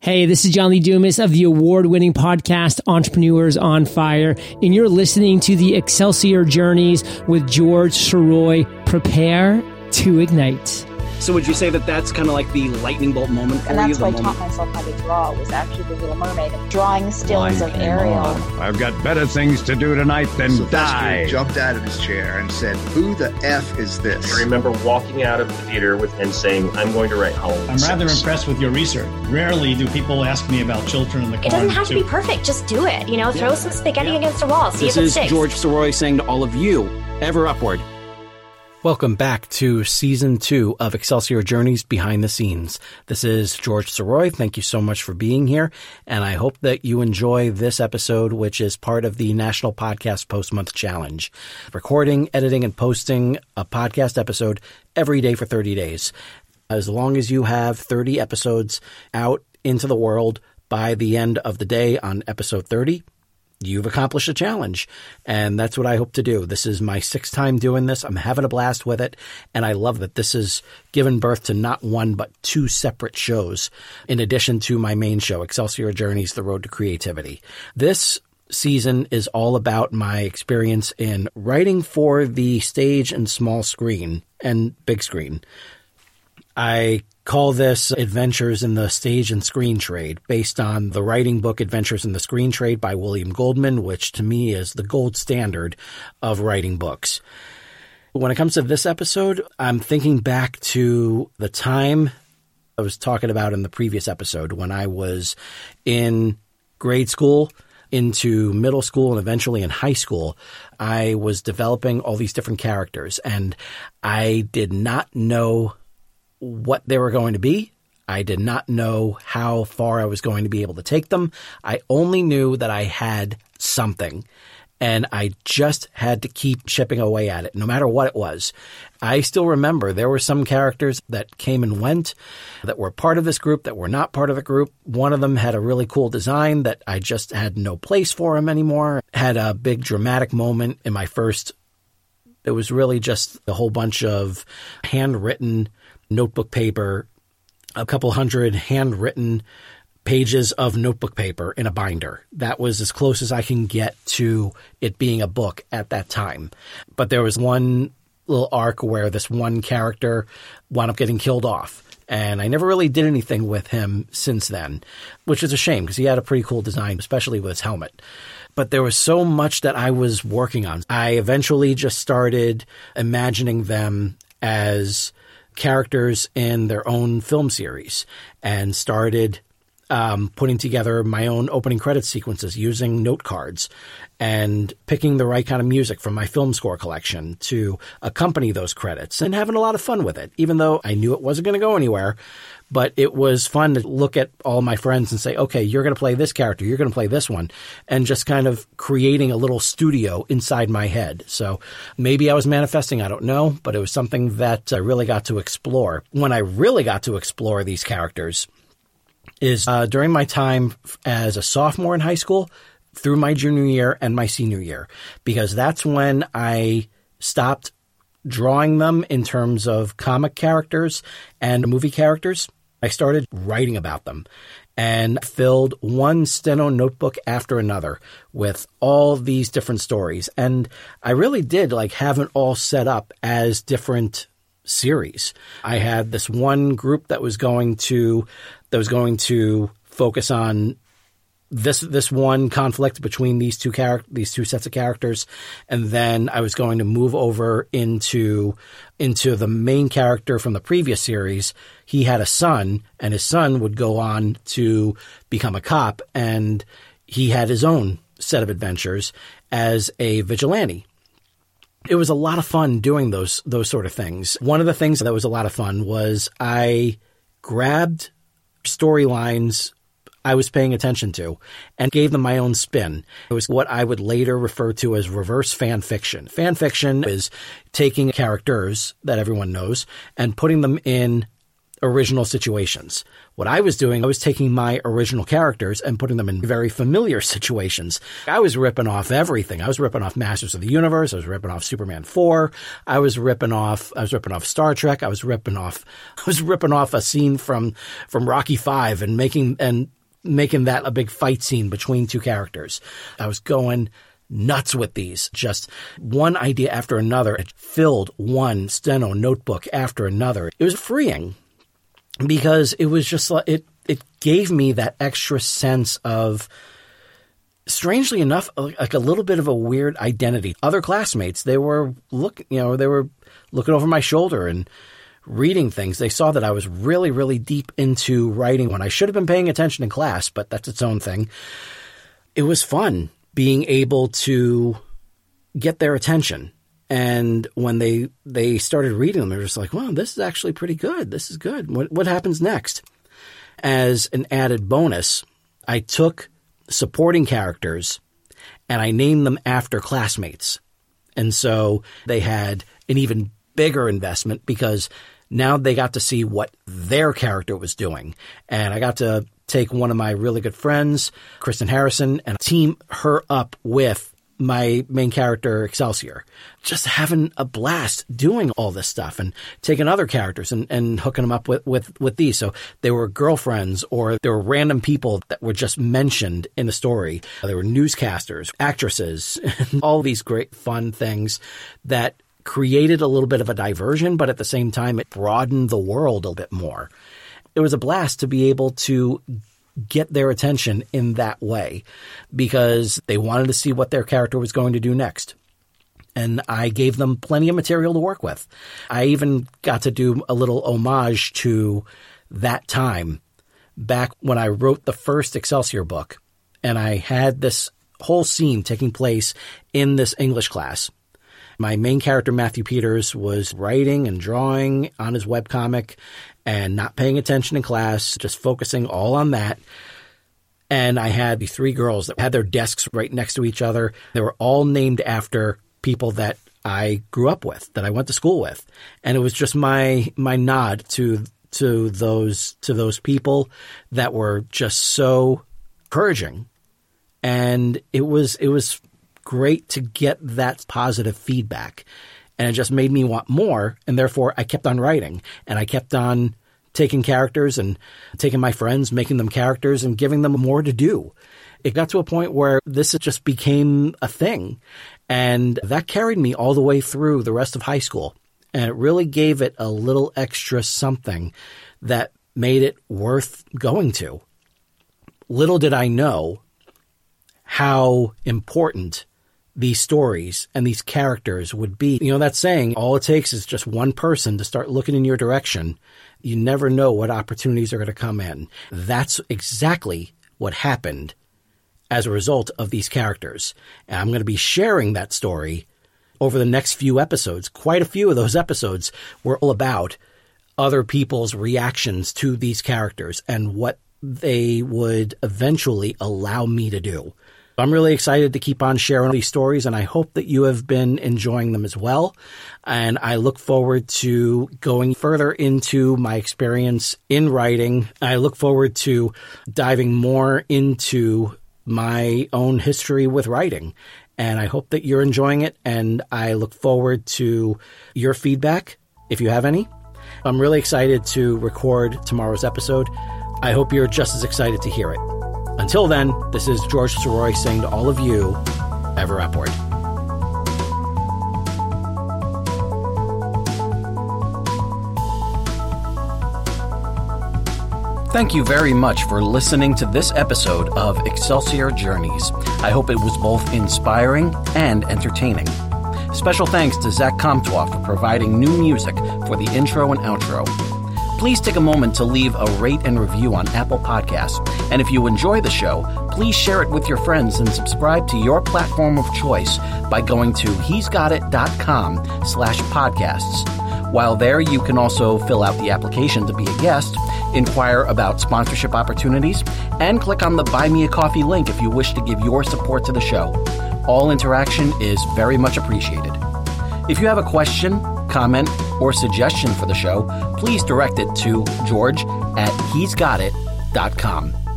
Hey, this is John Lee Dumas of the award-winning podcast Entrepreneurs on Fire, and you're listening to the Excelsior Journeys with George Sirois. Prepare to ignite. So would you say that that's kind of like the lightning bolt moment for you? And that's why I taught myself how to draw, was actually The Little Mermaid, drawing stills of Ariel. I've got better things to do tonight than die. Jumped out of his chair and said, "Who the F is this?" I remember walking out of the theater and saying, "I'm going to write Halloween." I'm rather impressed with your research. Rarely do people ask me about Children of the Corn. It doesn't have to be perfect. Just do it. Throw some spaghetti against a wall. See if it sticks. This is George Sirois saying to all of you, ever upward. Welcome back to Season 2 of Excelsior Journeys Behind the Scenes. This is George Sirois. Thank you so much for being here, and I hope that you enjoy this episode, which is part of the National Podcast Post-Month Challenge. Recording, editing, and posting a podcast episode every day for 30 days. As long as you have 30 episodes out into the world by the end of the day on episode 30, you've accomplished a challenge, and that's what I hope to do. This is my 6th time doing this. I'm having a blast with it, and I love that this has given birth to not one but 2 separate shows, in addition to my main show, Excelsior Journeys, The Road to Creativity. This season is all about my experience in writing for the stage and small screen and big screen. I call this Adventures in the Stage and Screen Trade, based on the writing book Adventures in the Screen Trade by William Goldman, which to me is the gold standard of writing books. When it comes to this episode, I'm thinking back to the time I was talking about in the previous episode when I was in grade school, into middle school, and eventually in high school. I was developing all these different characters, and I did not know what they were going to be. I did not know how far I was going to be able to take them. I only knew that I had something, and I just had to keep chipping away at it, no matter what it was. I still remember there were some characters that came and went, that were part of this group, that were not part of the group. One of them had a really cool design that I just had no place for him anymore. Had a big dramatic moment in my first. It was really just a whole bunch of handwritten notebook paper, a couple hundred handwritten pages of notebook paper in a binder. That was as close as I can get to it being a book at that time. But there was one little arc where this one character wound up getting killed off. And I never really did anything with him since then, which is a shame because he had a pretty cool design, especially with his helmet. But there was so much that I was working on. I eventually just started imagining them as characters in their own film series and started putting together my own opening credit sequences using note cards and picking the right kind of music from my film score collection to accompany those credits and having a lot of fun with it, even though I knew it wasn't going to go anywhere. But it was fun to look at all my friends and say, okay, you're going to play this character, you're going to play this one, and just kind of creating a little studio inside my head. So maybe I was manifesting, I don't know, but it was something that I really got to explore. When I really got to explore these characters is during my time as a sophomore in high school, through my junior year and my senior year, because that's when I stopped drawing them in terms of comic characters and movie characters. I started writing about them and filled one steno notebook after another with all these different stories. And I really did have it all set up as different series. I had this one group that was going to focus on this one conflict between these two sets of characters, and then I was going to move over into the main character from the previous series. He had a son, and his son would go on to become a cop, and he had his own set of adventures as a vigilante. It was a lot of fun doing those sort of things. One of the things that was a lot of fun was I grabbed storylines I was paying attention to and gave them my own spin. It was what I would later refer to as reverse fan fiction. Fan fiction is taking characters that everyone knows and putting them in original situations. What I was doing, I was taking my original characters and putting them in very familiar situations. I was ripping off everything. I was ripping off Masters of the Universe. I was ripping off Superman 4. I was ripping off Star Trek. I was ripping off a scene from Rocky V and making that a big fight scene between two characters. I was going nuts with these. Just one idea after another. It filled one steno notebook after another. It was freeing because it was just like it gave me that extra sense of, strangely enough, like a little bit of a weird identity. Other classmates, they were looking over my shoulder and reading things. They saw that I was really, really deep into writing when I should have been paying attention in class, but that's its own thing. It was fun being able to get their attention. And when they started reading them, they were just like, wow, this is actually pretty good. This is good. What happens next? As an added bonus, I took supporting characters and I named them after classmates. And so they had an even bigger investment because now they got to see what their character was doing. And I got to take one of my really good friends, Kristen Harrison, and team her up with my main character, Excelsior. Just having a blast doing all this stuff and taking other characters and hooking them up with these. So they were girlfriends or they were random people that were just mentioned in the story. They were newscasters, actresses, and all these great fun things that created a little bit of a diversion, but at the same time, it broadened the world a bit more. It was a blast to be able to get their attention in that way because they wanted to see what their character was going to do next. And I gave them plenty of material to work with. I even got to do a little homage to that time back when I wrote the first Excelsior book. And I had this whole scene taking place in this English class. My main character, Matthew Peters, was writing and drawing on his webcomic and not paying attention in class, just focusing all on that. And I had the three girls that had their desks right next to each other. They were all named after people that I grew up with, that I went to school with. And it was just my nod to those people that were just so encouraging. And it was great to get that positive feedback. And it just made me want more. And therefore, I kept on writing. And I kept on taking characters and taking my friends, making them characters, and giving them more to do. It got to a point where this just became a thing. And that carried me all the way through the rest of high school. And it really gave it a little extra something that made it worth going to. Little did I know how important these stories and these characters would be. You know that saying, all it takes is just one person to start looking in your direction. You never know what opportunities are going to come in. That's exactly what happened as a result of these characters. And I'm going to be sharing that story over the next few episodes. Quite a few of those episodes were all about other people's reactions to these characters and what they would eventually allow me to do. I'm really excited to keep on sharing these stories, and I hope that you have been enjoying them as well. And I look forward to going further into my experience in writing. I look forward to diving more into my own history with writing. And I hope that you're enjoying it, and I look forward to your feedback, if you have any. I'm really excited to record tomorrow's episode. I hope you're just as excited to hear it. Until then, this is George Soroy saying to all of you, ever upward. Thank you very much for listening to this episode of Excelsior Journeys. I hope it was both inspiring and entertaining. Special thanks to Zach Comtois for providing new music for the intro and outro. Please take a moment to leave a rate and review on Apple Podcasts. And if you enjoy the show, please share it with your friends and subscribe to your platform of choice by going to he'sgotit.com/podcasts. While there, you can also fill out the application to be a guest, inquire about sponsorship opportunities, and click on the Buy Me a Coffee link if you wish to give your support to the show. All interaction is very much appreciated. If you have a question, comment, or suggestion for the show, please direct it to George@he'sgotit.com.